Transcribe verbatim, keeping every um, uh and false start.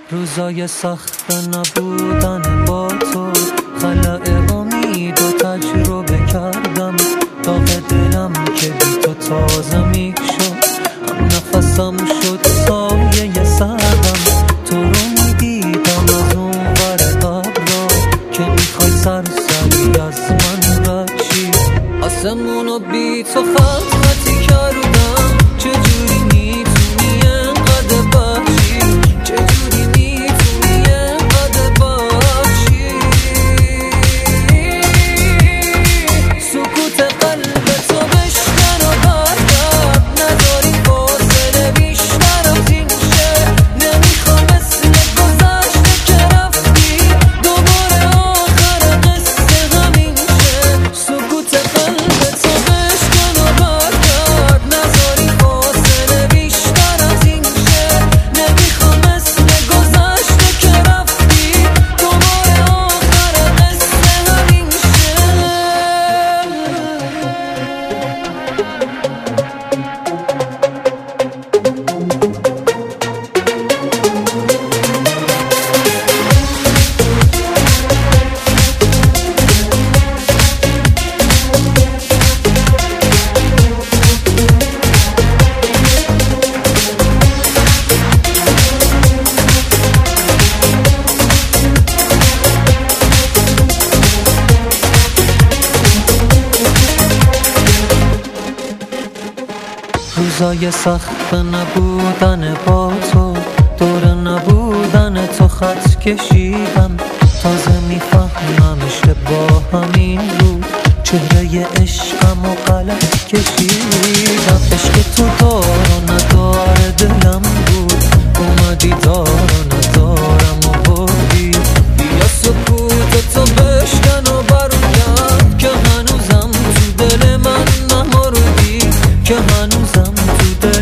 روزای سخت نبودن با تو، خلأ امید و تجربه کردم. داغ دلم که بی تو تازه می شد، هم نفسم شد سایه سردم. تو رو می دیدم از اون ور ابرا که میخوای سرسری از من بچی. آسمونو بی تو خط خطی کردم. چجوری میتونی انقدر بچی؟ چجوری میتونی انقدر بچی؟ سکوت قلب تو بشکن و برگرد، نداری فاصله بیشتر از این شه. نمیخوام مثل گذشته که رفتی دوباره آخر قصه همین شه. سکوت قلب تو بشکن و برگرد، نداری فاصله بیشتر از این شه. نمیخوام مثل گذشته که رفتی دوباره آخر قصه همین شه. روزای سخت نبودن با تو، دور نبودن تو خط کشیدم. تازه میفهممش که با همین رو چهره عشقم و غلط کشیدم. عشق تو دار و نداره دلم بود، اومدی دار و ندارم و بردی. بیا سکوت تو بشکن و برگرد که هنوزم تو دل من نمردی، که هنوزم تو دل